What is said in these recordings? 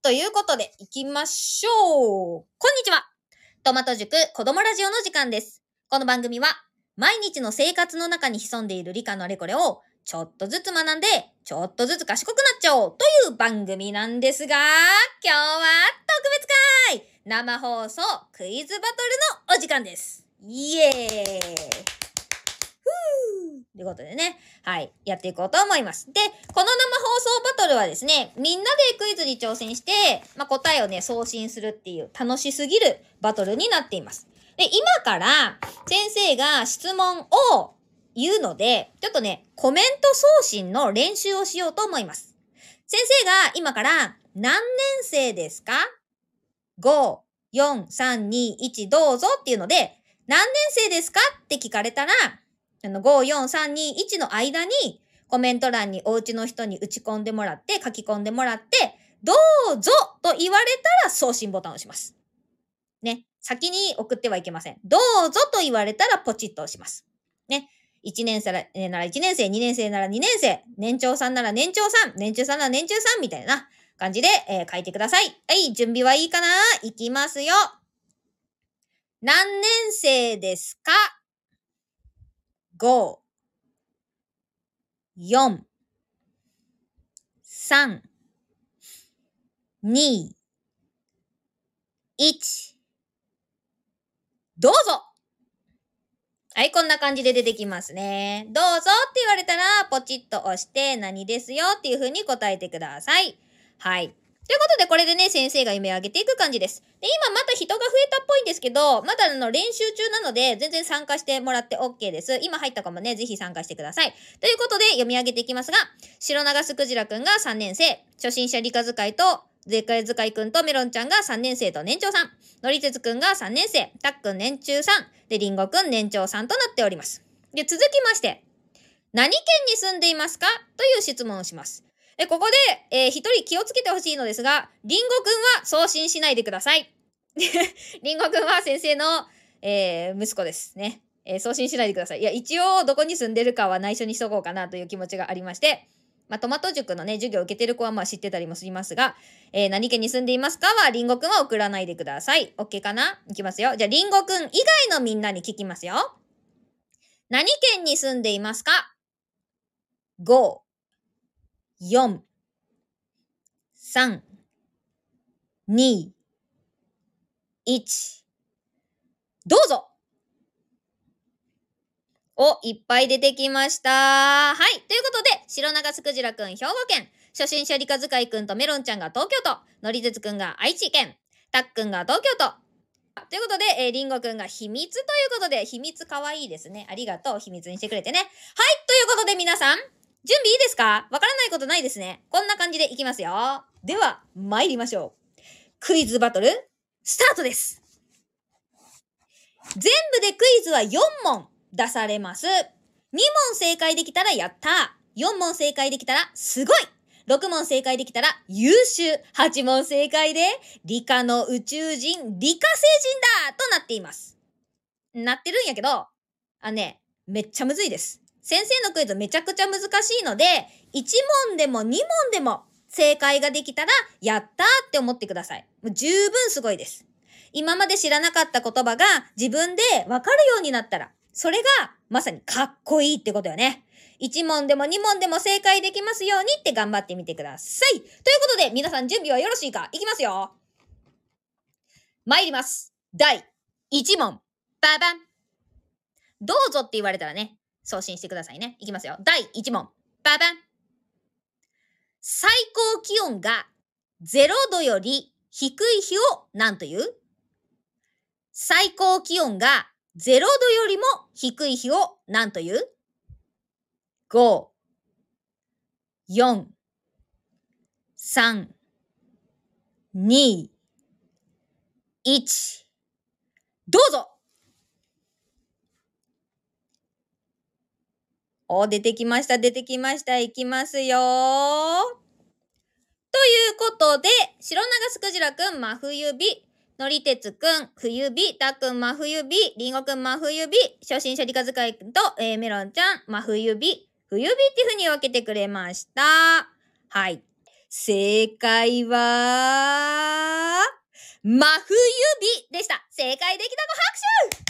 ということで、行きましょう。こんにちは。トマト塾子供ラジオの時間です。この番組は、毎日の生活の中に潜んでいる理科のあれこれを、ちょっとずつ学んで、ちょっとずつ賢くなっちゃおうという番組なんですが、今日は特別会生放送クイズバトルのお時間です。イエーイということでね、はい、やっていこうと思います。で、この生放送バトルはですね、みんなでクイズに挑戦して、答えをね、送信するっていう楽しすぎるバトルになっています。で、今から先生が質問を言うので、ちょっとね、コメント送信の練習をしようと思います。先生が今から何年生ですか ?5、4、3、2、1どうぞっていうので、何年生ですかって聞かれたら、5、4、3、2、1の間にコメント欄にお家の人に打ち込んでもらって、書き込んでもらって、どうぞと言われたら送信ボタンを押します。ね。先に送ってはいけません。どうぞと言われたらポチッと押します。ね。1年生なら1年生、2年生なら2年生、年長さんなら年長さん、年中さんなら年中さんみたいな感じで、書いてください。はい、準備はいいかな？いきますよ。何年生ですか？5、4、3、2、1。どうぞ。はい、こんな感じで出てきますね。どうぞって言われたら、ポチッと押して、何ですよっていう風に答えてください。はい。ということで、これでね、先生が夢を上げていく感じです。で、今また人が増えたっぽいんですけど、まだ練習中なので、全然参加してもらって OK です。今入ったかもね、ぜひ参加してください。ということで、読み上げていきますが、白長スクジラくんが3年生、初心者理科使いと、絶海使いくんとメロンちゃんが3年生と年長さん、のりてつくんが3年生、たっくん年中さん、で、りんごくん年長さんとなっております。で、続きまして、何県に住んでいますかという質問をします。で、ここで、一人気をつけてほしいのですが、りんごくんは送信しないでください。りんごくんは先生の、息子ですね。送信しないでください。いや、一応どこに住んでるかは内緒にしとこうかなという気持ちがありまして、トマト塾のね、授業を受けてる子は知ってたりもしますが、何県に住んでいますかは、りんごくんは送らないでください。OK かな？いきますよ。じゃあ、りんごくん以外のみんなに聞きますよ。何県に住んでいますか？ 5、4、3、2、1。どうぞ。いっぱい出てきました。はい。ということで、白長スクジラくん兵庫県、初心者理科使いくんとメロンちゃんが東京都、のりずつくんが愛知県、たっくんが東京都。ということで、りんごくんが秘密ということで、秘密かわいいですね。ありがとう。秘密にしてくれてね。はい。ということで皆さん、準備いいですか？わからないことないですね。こんな感じでいきますよ。では、参りましょう。クイズバトル、スタートです。全部でクイズは4問出されます。2問正解できたらやったー。4問正解できたらすごい。6問正解できたら優秀。8問正解で理科の宇宙人、理科星人だとなっています。なってるんやけど、めっちゃむずいです。先生のクイズめちゃくちゃ難しいので、1問でも2問でも正解ができたらやったーって思ってください。もう十分すごいです。今まで知らなかった言葉が自分でわかるようになったら、それがまさにかっこいいってことよね。1問でも2問でも正解できますようにって頑張ってみてください。ということで皆さん準備はよろしいか？いきますよ。参ります。第1問。ババン。どうぞって言われたらね、送信してくださいね。いきますよ。第1問。ババン。最高気温が0度より低い日を何という？最高気温が0度よりも低い日を何という？ 5、4、3、2、1。どうぞ。出てきました、出てきました。いきますよ。ということで、白長スクジラくん、真冬日。のりてつくん、冬日。たっくん、真冬日。りんごくん、真冬日。初心者理科使いくんと、メロンちゃん、真冬日。冬日っていう風に分けてくれました。はい。 正解は、真冬日でした。正解できた子拍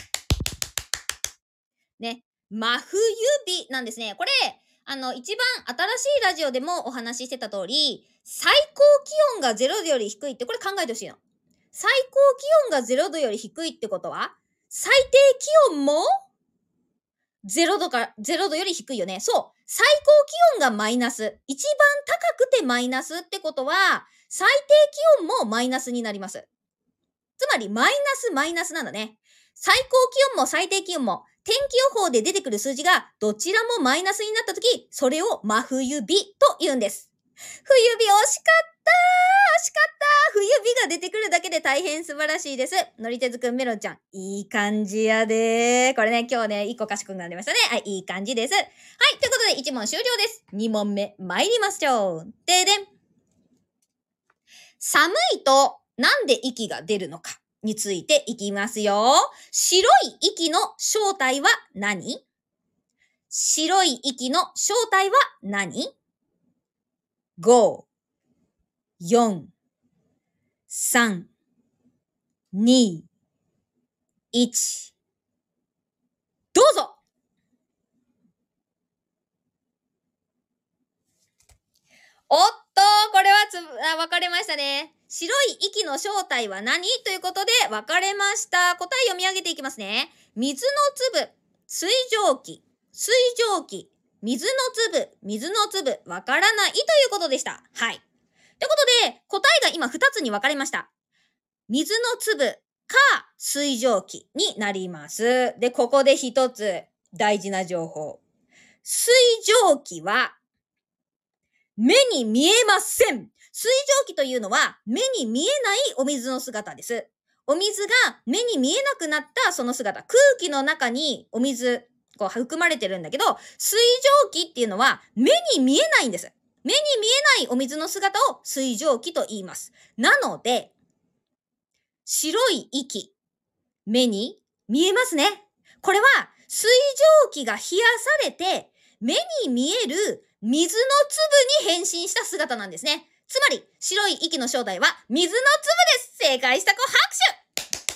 手ね。真冬日なんですね。これ、一番新しいラジオでもお話ししてた通り、最高気温が0度より低いって、これ考えてほしいの。最高気温が0度より低いってことは、最低気温も0度より低いよね。そう。最高気温がマイナス。一番高くてマイナスってことは、最低気温もマイナスになります。つまり、マイナスなんだね。最高気温も最低気温も、天気予報で出てくる数字がどちらもマイナスになったとき、それを真冬日と言うんです。冬日惜しかった冬日が出てくるだけで大変素晴らしいです。のりてずくん、メロンちゃん。いい感じやでー。これね、今日ね、1個賢くなりましたね。はい、いい感じです。はい、ということで1問終了です。2問目、参りましょう。ででん。寒いとなんで息が出るのかについていきますよ。白い息の正体は何？白い息の正体は何？ 5、4、3、2、1。どうぞ。おっと、これは分かれましたね。白い息の正体は何ということで分かれました。答え読み上げていきますね。水の粒、水蒸気、水蒸気、水の粒、分からないということでした。はい。ということで、答えが今2つに分かれました。水の粒か水蒸気になります。で、ここで一つ大事な情報。水蒸気は目に見えません。水蒸気というのは目に見えないお水の姿です。お水が目に見えなくなったその姿。空気の中にお水、含まれてるんだけど、水蒸気っていうのは目に見えないんです。目に見えないお水の姿を水蒸気と言います。なので、白い息、目に見えますね。これは水蒸気が冷やされて目に見える水の粒に変身した姿なんですね。つまり白い息の正体は水の粒です。正解した子拍手。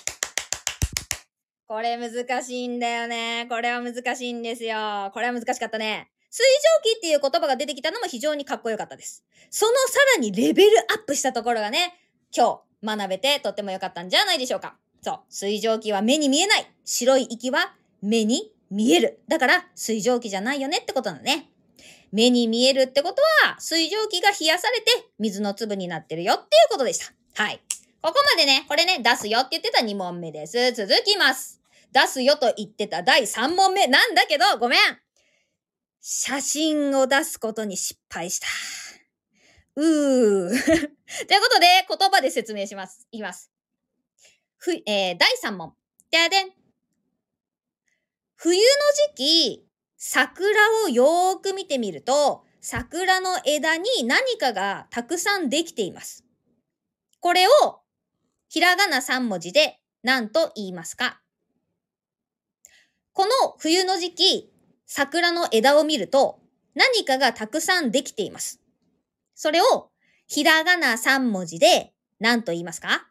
これ難しいんだよね。これは難しいんですよ。これは難しかったね。水蒸気っていう言葉が出てきたのも非常にかっこよかったです。そのさらにレベルアップしたところがね、今日学べてとってもよかったんじゃないでしょうか。そう。水蒸気は目に見えない。白い息は目に見える。だから水蒸気じゃないよねってことなんだね。目に見えるってことは水蒸気が冷やされて水の粒になってるよっていうことでした。はい。ここまでね、これね、出すよって言ってた2問目です。続きます。出すよと言ってた第3問目なんだけど、ごめん。写真を出すことに失敗した。ということで、言葉で説明します。いきます。第3問。ででん。冬の時期、桜をよーく見てみると、桜の枝に何かがたくさんできています。これを、ひらがな3文字で何と言いますか？この冬の時期、桜の枝を見ると何かがたくさんできています。それをひらがな3文字で何と言いますか？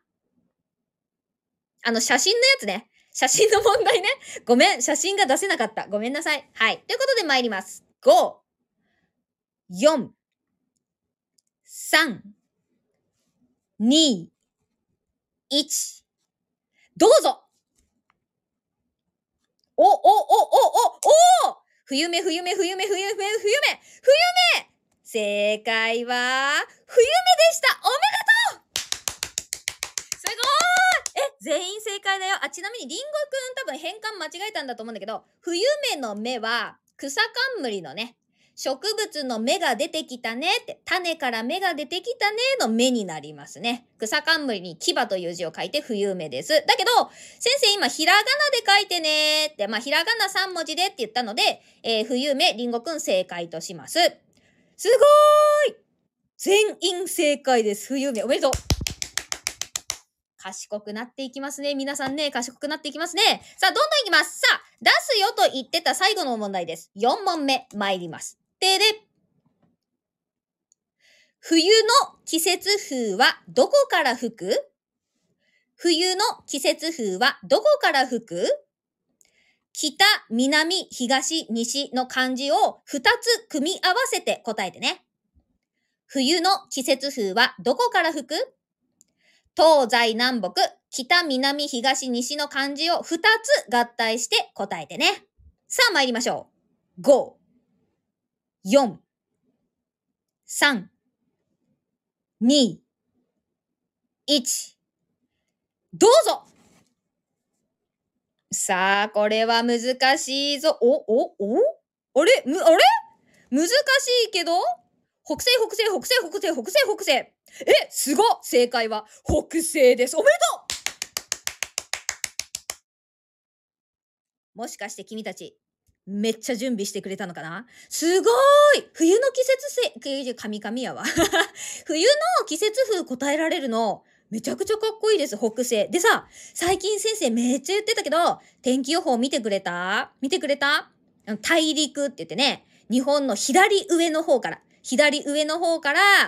写真のやつね。写真の問題ね。ごめん、写真が出せなかった。ごめんなさい。はい。ということで参ります。5、4、3、2、1。どうぞ。冬目。正解は、冬目でした。おめでとう。すごーい。全員正解だよ。ちなみにリンゴくん多分変換間違えたんだと思うんだけど、冬目の目は草冠のね、植物の芽が出てきたねって、種から芽が出てきたねの芽になりますね。草冠に牙という字を書いて冬目です。だけど、先生今ひらがなで書いてねって、ひらがな3文字でって言ったので、冬目、りんごくん正解とします。すごーい。全員正解です。冬目、おめでとう。賢くなっていきますね。皆さんね、賢くなっていきますね。さあ、どんどんいきます。さあ、出すよと言ってた最後の問題です。4問目、参ります。でで、 冬の季節風はどこから吹く？冬の季節風はどこから吹く？北、南、東、西の漢字を2つ組み合わせて答えてね。冬の季節風はどこから吹く？東西南北、北、南、東、西の漢字を2つ合体して答えてね。さあ参りましょう。5、4、3、2、1。どうぞ。さあ、これは難しいぞ。あれ難しいけど北西、北西、北西、北西、北西、北西。すごっ。正解は北西です。おめでとう。もしかして君たち、めっちゃ準備してくれたのかな？すごーい。冬の季節神々やわ。冬の季節風答えられるの、めちゃくちゃかっこいいです、北西。でさ、最近先生めっちゃ言ってたけど、天気予報見てくれた？大陸って言ってね、日本の左上の方から、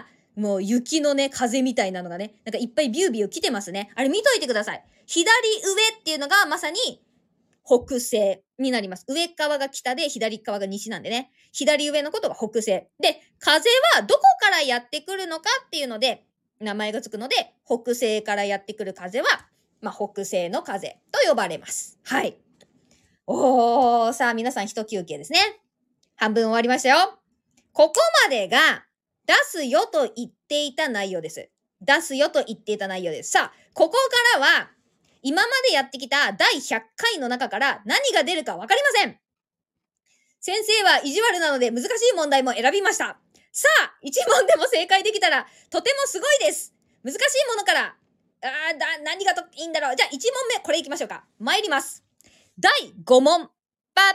もう雪のね、風みたいなのがね、なんかいっぱいビュービュー来てますね。あれ見といてください。左上っていうのがまさに北西になります。上側が北で左側が西なんでね。左上のことが北西。で、風はどこからやってくるのかっていうので、名前がつくので、北西からやってくる風は、北西の風と呼ばれます。はい。さあ皆さん一休憩ですね。半分終わりましたよ。ここまでが出すよと言っていた内容です。さあ、ここからは、今までやってきた第100回の中から何が出るかわかりません。先生は意地悪なので難しい問題も選びました。さあ、1問でも正解できたらとてもすごいです。難しいものから、何がいいんだろう。じゃあ1問目、これいきましょうか。参ります。第5問。ババン。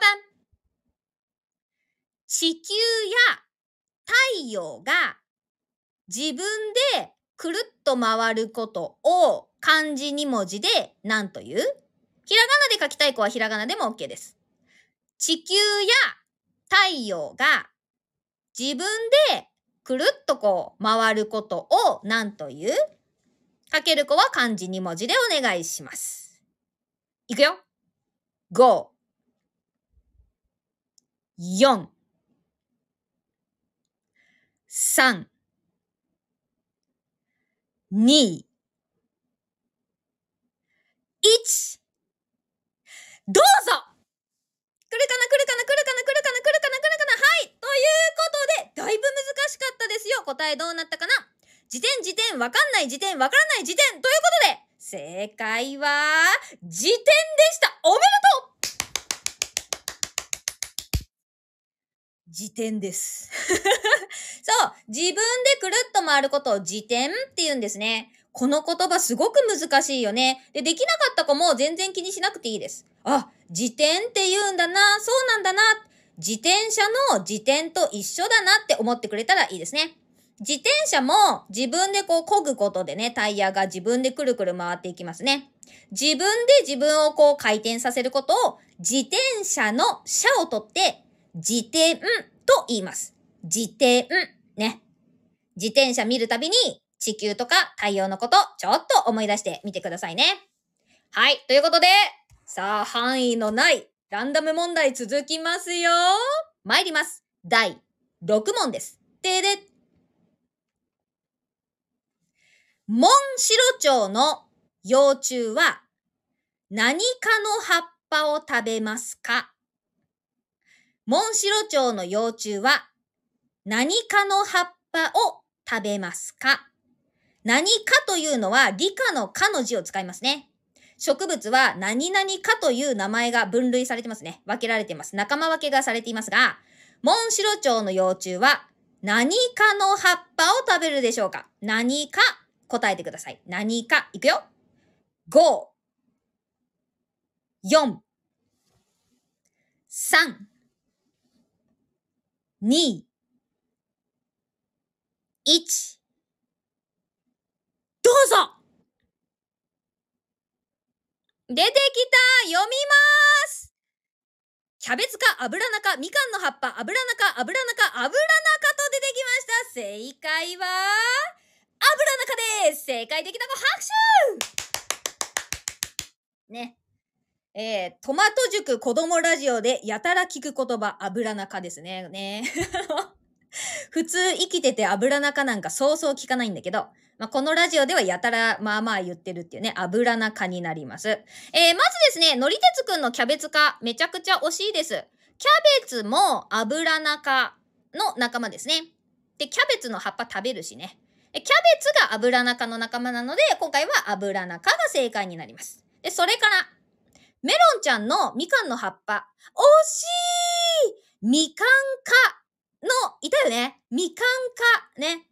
地球や太陽が自分でくるっと回ることを漢字2文字で何という？ひらがなで書きたい子はひらがなでも OK です。地球や太陽が自分でくるっとこう回ることを何という？書ける子は漢字2文字でお願いします。いくよ。5、4、3、2、1。どうぞ。来るかな。はい。ということで、だいぶ難しかったですよ。答えどうなったかな？時点、わかんない時点、わからない時点。ということで、正解は、時点でした。おめでとう。時点です。そう、自分でくるっと回ることを時点って言うんですね。この言葉すごく難しいよね。で、できなかった子も全然気にしなくていいです。あ、自転って言うんだな、そうなんだな。自転車の自転と一緒だなって思ってくれたらいいですね。自転車も自分でこう漕ぐことでね、タイヤが自分でくるくる回っていきますね。自分で自分をこう回転させることを自転車の車を取って自転と言います。自転ね。自転車見るたびに地球とか太陽のことちょっと思い出してみてくださいね。はい。ということで、さあ範囲のないランダム問題続きますよ。参ります。第6問です。でで。モンシロチョウの幼虫は何かの葉っぱを食べますか？モンシロチョウの幼虫は何かの葉っぱを食べますか？何かというのは理科の科の字を使いますね。植物は何々かという名前が分類されてますね。分けられています。仲間分けがされていますが、モンシロチョウの幼虫は何かの葉っぱを食べるでしょうか？何か答えてください。何か。いくよ。5、4、3、2、1。どうぞ。出てきた。読みます。キャベツか油中、みかんの葉っぱ、油中と出てきました。正解は、アブラナ科です。正解できた子拍手ね。トマト塾子供ラジオでやたら聞く言葉、アブラナ科ですね。普通生きててアブラナ科なんかそうそう聞かないんだけど、このラジオではやたらまあまあ言ってるっていうね、アブラナ科になります。まずですね、のりてつくんのキャベツ科、めちゃくちゃ惜しいです。キャベツもアブラナ科の仲間ですね。で、キャベツの葉っぱ食べるしね。キャベツがアブラナ科の仲間なので、今回はアブラナ科が正解になります。で、それから、メロンちゃんのみかんの葉っぱ。惜しいみかん科の、いたよね。みかん科。ね。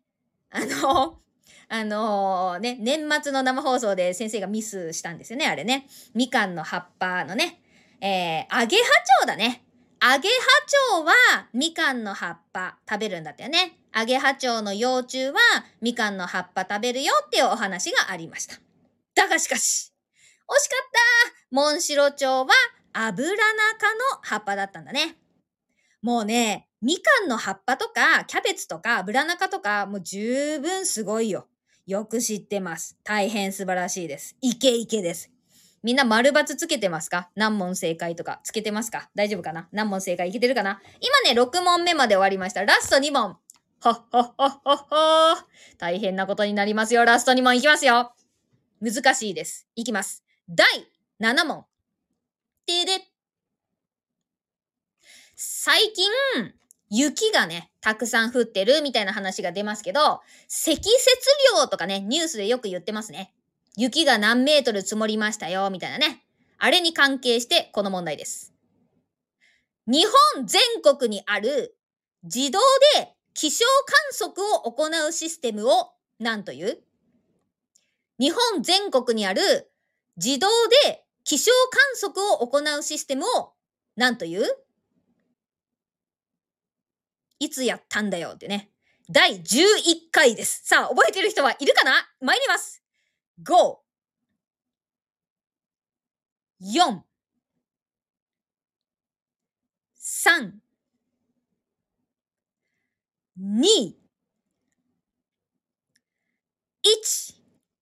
年末の生放送で先生がミスしたんですよね、あれね。みかんの葉っぱのね。アゲハチョウだね。アゲハチョウはみかんの葉っぱ食べるんだったよね。アゲハチョウの幼虫はみかんの葉っぱ食べるよっていうお話がありました。だがしかし、惜しかったモンシロチョウはアブラナ科の葉っぱだったんだね。もうね、みかんの葉っぱとか、キャベツとか、アブラナ科とか、もう十分すごいよ。よく知ってます。大変素晴らしいです。イケイケです。みんな丸×つけてますか？何問正解とかつけてますか？大丈夫かな？何問正解いけてるかな？今ね、6問目まで終わりました。ラスト2問。ほっほっほっほっほー。大変なことになりますよ。ラスト2問いきますよ。難しいです。いきます。第7問。てで。最近、雪がね、たくさん降ってるみたいな話が出ますけど、積雪量とかね、ニュースでよく言ってますね。雪が何メートル積もりましたよ、みたいなね。あれに関係してこの問題です。日本全国にある自動で気象観測を行うシステムを何という？日本全国にある自動で気象観測を行うシステムを何という？いつやったんだよってね。第11回です。さあ、覚えてる人はいるかな？参ります。5、4、3、2、1。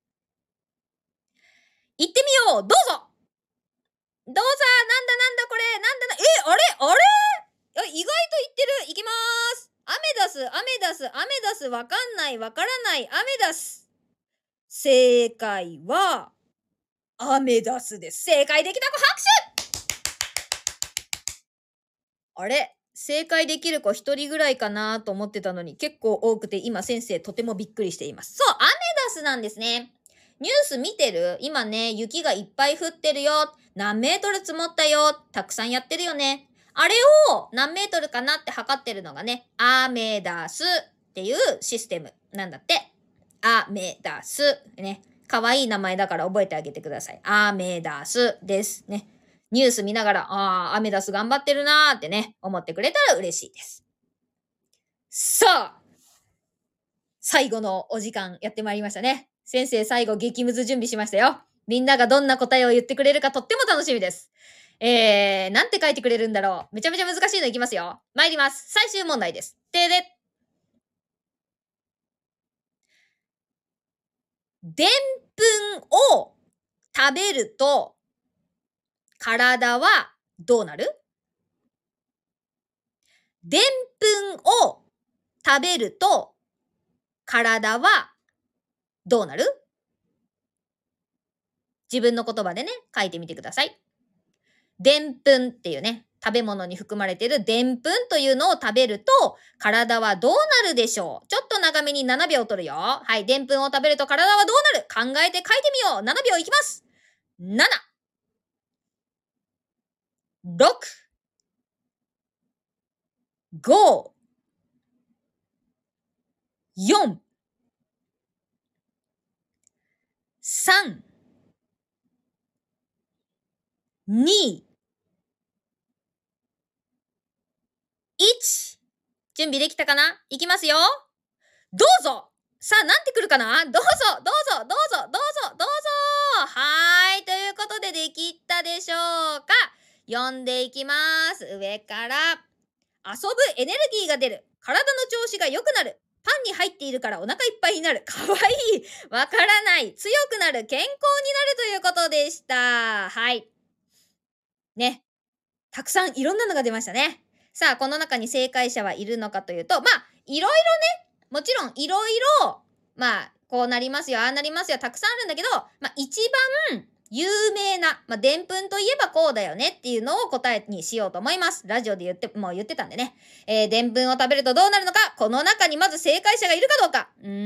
行ってみよう。どうぞ。どうぞ。なんだこれ。あれ意外と言ってる。いきまーす。アメダス。わかんない。わからない。アメダス。正解は、アメダスです。正解できた子拍手。あれ正解できる子一人ぐらいかなと思ってたのに結構多くて今先生とてもびっくりしています。そう、アメダスなんですね。ニュース見てる？今ね、雪がいっぱい降ってるよ。何メートル積もったよ。たくさんやってるよね。あれを何メートルかなって測ってるのがね、アメダスっていうシステムなんだって。アメダス。ね。かわいい名前だから覚えてあげてください。アメダスですね。ニュース見ながら、アメダス頑張ってるなーってね、思ってくれたら嬉しいです。さあ、最後のお時間やってまいりましたね。先生最後激ムズ準備しましたよ。みんながどんな答えを言ってくれるかとっても楽しみです。なんて書いてくれるんだろう。めちゃめちゃ難しいのいきますよ。参ります。最終問題です。でで。でんぷんを食べると体はどうなる？でんぷんを食べると体はどうなる？自分の言葉でね、書いてみてください。でんぷんっていうね、食べ物に含まれているでんぷんというのを食べると体はどうなるでしょう？ちょっと長めに7秒取るよ。はい、でんぷんを食べると体はどうなる？考えて書いてみよう。7秒いきます。7、6、5、4、3、2、1。準備できたかな？いきますよ。どうぞ。さあ、なんて来るかな？どうぞ、どうぞ、どうぞ、どうぞ、どうぞ。はーい。ということで、できたでしょうか？読んでいきます。上から。遊ぶエネルギーが出る。 体の調子が良くなる。パンに入っているからお腹いっぱいになる。かわいい。わからない。強くなる。健康になるということでした。はい。ね。たくさんいろんなのが出ましたね。さあ、この中に正解者はいるのかというと、いろいろね、もちろんいろいろ、こうなりますよ、ああなりますよ、たくさんあるんだけど、一番有名な、でんぷんといえばこうだよねっていうのを答えにしようと思います。ラジオでもう言ってたんでね。でんぷんを食べるとどうなるのか、この中にまず正解者がいるかどうか。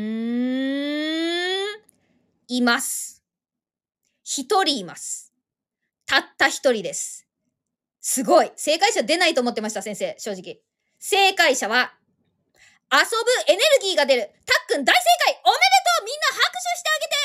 います。一人います。たった一人です。すごい。正解者出ないと思ってました、先生。正直。正解者は、遊ぶエネルギーが出る。たっくん大正解。おめでとう。みんな拍手してあげて。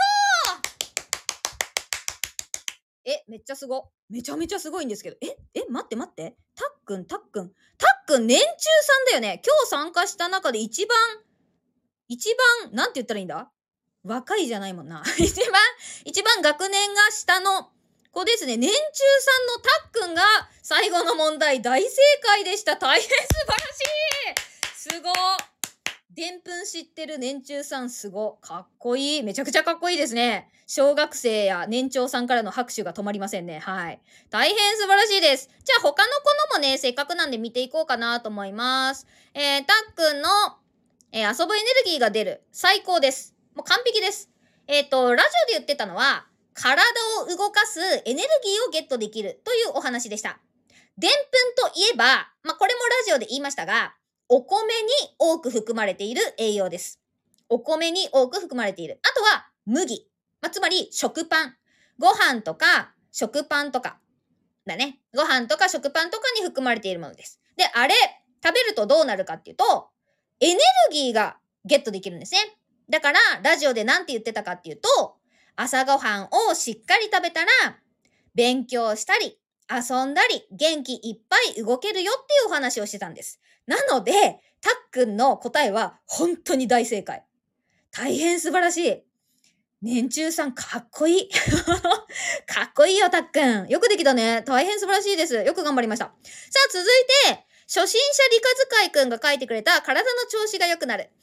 おめでとう。めっちゃすご。めちゃめちゃすごいんですけど。待って。たっくん。年中さんだよね。今日参加した中で一番、なんて言ったらいいんだ？若いじゃないもんな。一番学年が下の子ですね。年中さんのたっくんが最後の問題大正解でした。大変素晴らしい。すご。でんぷん知ってる年中さんすご。かっこいい。めちゃくちゃかっこいいですね。小学生や年長さんからの拍手が止まりませんね。はい。大変素晴らしいです。じゃあ他の子のもね、せっかくなんで見ていこうかなと思います。たっくんの、遊ぶエネルギーが出る。最高です。もう完璧です。ラジオで言ってたのは、体を動かすエネルギーをゲットできるというお話でした。でんぷんといえば、これもラジオで言いましたが、お米に多く含まれている栄養です。お米に多く含まれている。あとは、麦。つまり、食パン。ご飯とか、食パンとか。だね。ご飯とか食パンとかに含まれているものです。で、あれ、食べるとどうなるかっていうと、エネルギーがゲットできるんですね。だから、ラジオで何て言ってたかっていうと、朝ごはんをしっかり食べたら、勉強したり、遊んだり、元気いっぱい動けるよっていうお話をしてたんです。なので、たっくんの答えは本当に大正解。大変素晴らしい。年中さんかっこいい。かっこいいよ、たっくん。よくできたね。大変素晴らしいです。よく頑張りました。さあ、続いて、初心者理科使いくんが書いてくれた体の調子が良くなる。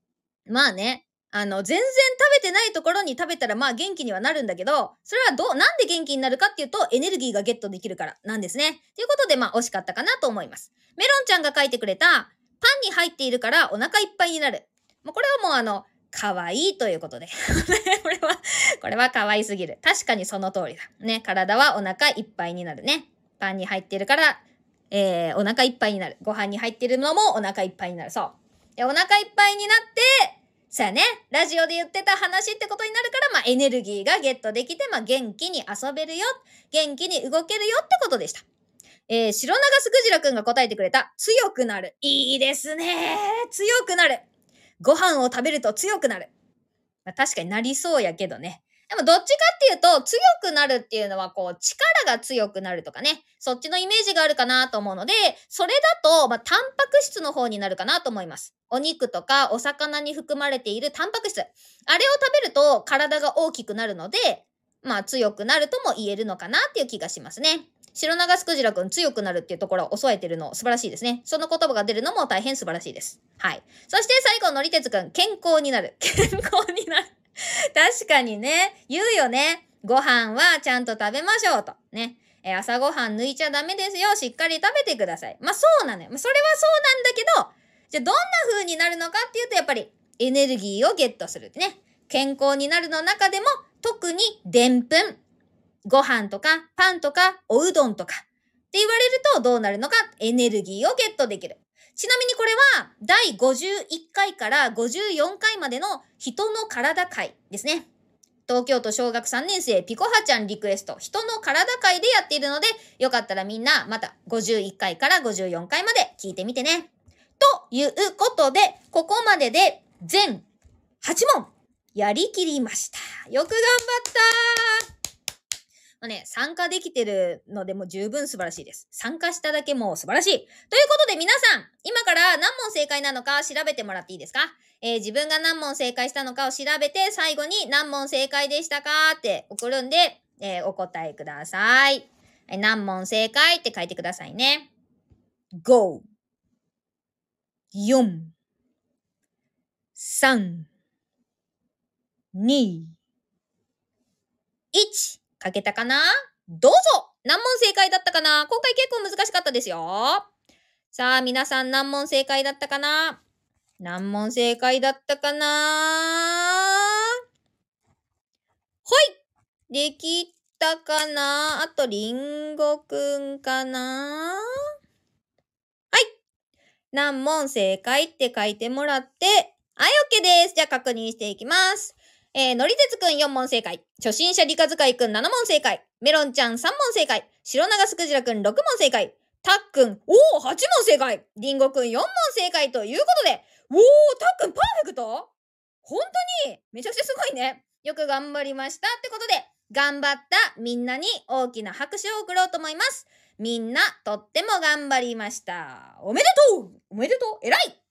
全然食べてないところに食べたら元気にはなるんだけど、それはなんで元気になるかっていうと、エネルギーがゲットできるからなんですね。ということで惜しかったかなと思います。メロンちゃんが書いてくれた、パンに入っているからお腹いっぱいになる。これはもう可愛いということで。これは可愛すぎる。確かにその通りだ。ね、体はお腹いっぱいになるね。パンに入っているから、お腹いっぱいになる。ご飯に入っているのもお腹いっぱいになる。そう。で、お腹いっぱいになって、さあね、ラジオで言ってた話ってことになるから、エネルギーがゲットできて、元気に遊べるよ。元気に動けるよってことでした。白長スクジラくんが答えてくれた、強くなる。いいですね。強くなる。ご飯を食べると強くなる。確かになりそうやけどね。でもどっちかっていうと、強くなるっていうのは力が強くなるとかね。そっちのイメージがあるかなと思うので、それだと、タンパク質の方になるかなと思います。お肉とかお魚に含まれているタンパク質。あれを食べると体が大きくなるので、強くなるとも言えるのかなっていう気がしますね。白長スクジラくん強くなるっていうところを押さえてるの素晴らしいですね。その言葉が出るのも大変素晴らしいです。はい。そして最後、のりてつくん、健康になる。健康になる。確かにね、言うよね。ご飯はちゃんと食べましょうと。ね。朝ごはん抜いちゃダメですよ。しっかり食べてください。そうなのよ。それはそうなんだけど、じゃあどんな風になるのかっていうと、やっぱりエネルギーをゲットするってね。健康になるの中でも、特にでんぷん。ご飯とかパンとかおうどんとかって言われるとどうなるのか、エネルギーをゲットできる。ちなみにこれは第51回から54回までの人の体会ですね。東京都小学3年生ピコハちゃんリクエスト人の体会でやっているので、よかったらみんなまた51回から54回まで聞いてみてね。ということで、ここまでで全8問やりきりました。よく頑張った参加できてるのでも十分素晴らしいです。参加しただけも素晴らしい。ということで皆さん、今から何問正解なのか調べてもらっていいですか？自分が何問正解したのかを調べて、最後に何問正解でしたかって送るんで、お答えください。何問正解って書いてくださいね。GO! 4、3、2、1。書けたかな？どうぞ！何問正解だったかな？今回結構難しかったですよ。さあ、皆さん何問正解だったかな？何問正解だったかな？ほい！できたかな？あと、りんごくんかな？はい。何問正解って書いてもらって、はい、OK です。じゃあ確認していきます。のりてつくん4問正解。初心者理科使いくん7問正解。メロンちゃん3問正解。白長スクジラくん6問正解。たっくん、8問正解。りんごくん4問正解ということで、たっくんパーフェクト？本当にめちゃくちゃすごいね。よく頑張りましたってことで、頑張ったみんなに大きな拍手を送ろうと思います。みんなとっても頑張りました。おめでとう！おめでとう！偉い！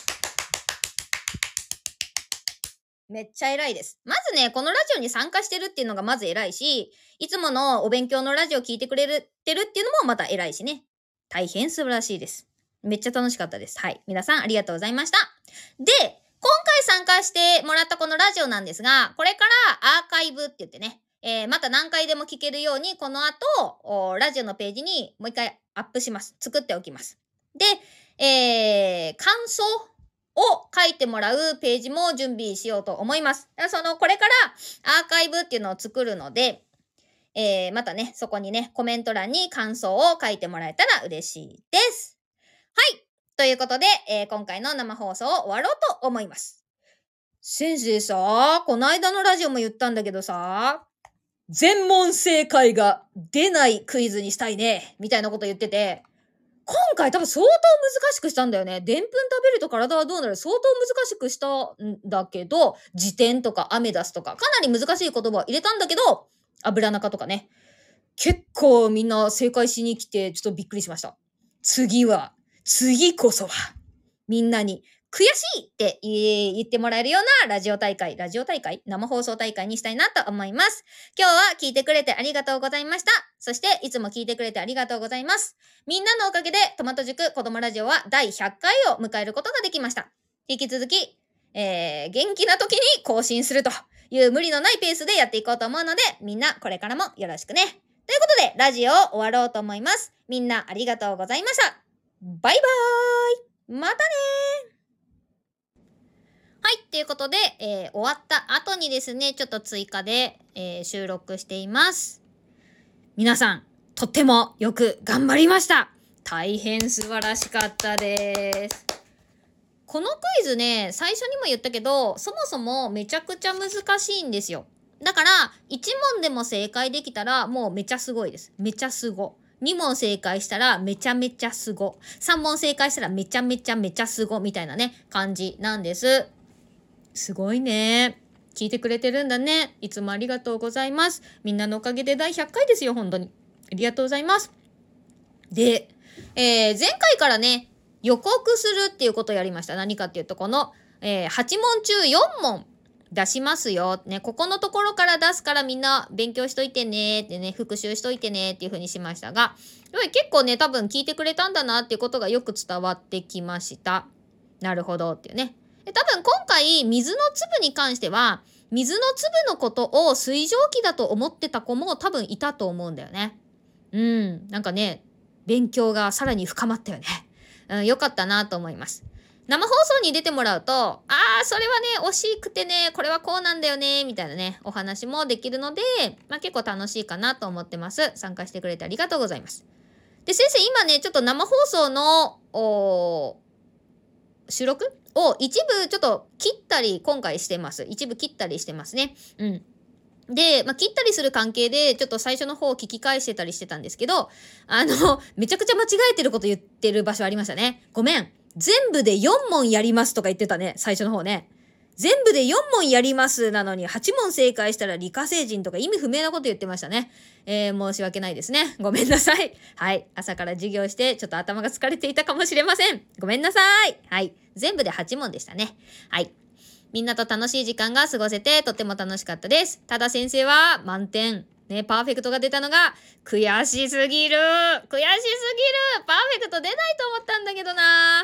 めっちゃ偉いです。まずね、このラジオに参加してるっていうのがまず偉いし、いつものお勉強のラジオ聞いてくれてるっていうのもまた偉いしね。大変素晴らしいです。めっちゃ楽しかったです。はい。皆さんありがとうございました。で、今回参加してもらったこのラジオなんですが、これからアーカイブって言ってね、また何回でも聞けるように、この後、ラジオのページにもう一回アップします。作っておきます。で、感想を書いてもらうページも準備しようと思います。これからアーカイブっていうのを作るので、またね、そこにね、コメント欄に感想を書いてもらえたら嬉しいです。はい。ということで、今回の生放送を終わろうと思います。先生さ、この間のラジオも言ったんだけどさ、全問正解が出ないクイズにしたいね、みたいなこと言ってて、今回多分相当難しくしたんだよね。でんぷん食べると体はどうなる？相当難しくしたんだけど、辞典とかアメダスとか、かなり難しい言葉を入れたんだけど、油中とかね。結構みんな正解しに来て、ちょっとびっくりしました。次こそは、みんなに悔しいって言ってもらえるようなラジオ大会、生放送大会にしたいなと思います。今日は聞いてくれてありがとうございました。そしていつも聞いてくれてありがとうございます。みんなのおかげでトマト塾子供ラジオは第100回を迎えることができました。引き続き、元気な時に更新するという無理のないペースでやっていこうと思うので、みんなこれからもよろしくね。ということで、ラジオを終わろうと思います。みんなありがとうございました。バイバーイ！またねー！はい、ということで、終わった後にですね、ちょっと追加で、収録しています。皆さん、とってもよく頑張りました。大変素晴らしかったです。このクイズね、最初にも言ったけど、そもそもめちゃくちゃ難しいんですよ。だから、1問でも正解できたら、もうめちゃすごいです。めちゃすご。2問正解したらめちゃめちゃすご。3問正解したらめちゃめちゃめちゃすごみたいなね、感じなんです。すごいね。聞いてくれてるんだね。いつもありがとうございます。みんなのおかげで第100回ですよ、本当に。ありがとうございます。で、前回からね、予告するっていうことをやりました。何かっていうと、この、8問中4問出しますよ。ね、ここのところから出すからみんな勉強しといてねってね、復習しといてねっていう風にしましたが、結構ね、多分聞いてくれたんだなっていうことがよく伝わってきました。なるほどっていうね。多分今回、水の粒に関しては、水の粒のことを水蒸気だと思ってた子も多分いたと思うんだよね。なんかね、勉強がさらに深まったよね。よかったなと思います。生放送に出てもらうと、それはね、惜しくてね、これはこうなんだよね、みたいなね、お話もできるので、結構楽しいかなと思ってます。参加してくれてありがとうございます。で、先生、今ね、ちょっと生放送の、収録を一部ちょっと切ったり今回してます。一部切ったりしてますね。で、切ったりする関係で、ちょっと最初の方を聞き返してたりしてたんですけど、めちゃくちゃ間違えてること言ってる場所ありましたね。ごめん。全部で4問やりますとか言ってたね。最初の方ね。全部で4問やりますなのに8問正解したら理科星人とか意味不明なこと言ってましたね。申し訳ないですね。ごめんなさい。はい。朝から授業してちょっと頭が疲れていたかもしれません。ごめんなさい。はい。全部で8問でしたね。はい。みんなと楽しい時間が過ごせてとても楽しかったです。ただ先生は満点。ね、パーフェクトが出たのが悔しすぎる。パーフェクト出ないと思ったんだけどな。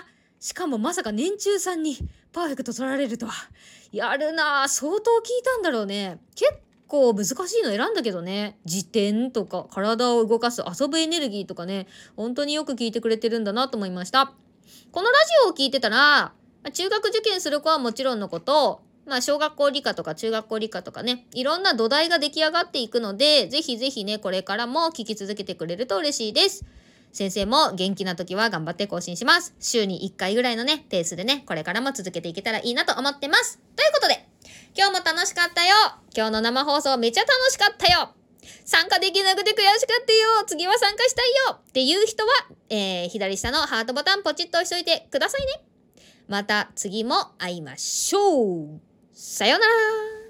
しかもまさか年中さんにパーフェクト取られるとは。やるなぁ。相当聞いたんだろうね。結構難しいの選んだけどね。自転とか、体を動かす、遊ぶエネルギーとかね。本当によく聞いてくれてるんだなと思いました。このラジオを聞いてたら、中学受験する子はもちろんのこと、小学校理科とか中学校理科とかね、いろんな土台が出来上がっていくので、ぜひぜひね、これからも聞き続けてくれると嬉しいです。先生も元気な時は頑張って更新します。週に1回ぐらいのね、ペースでね、これからも続けていけたらいいなと思ってます。ということで、今日も楽しかったよ。今日の生放送めっちゃ楽しかったよ。参加できなくて悔しかったよ。次は参加したいよ。っていう人は、左下のハートボタンポチッと押しといてくださいね。また次も会いましょう。さようなら。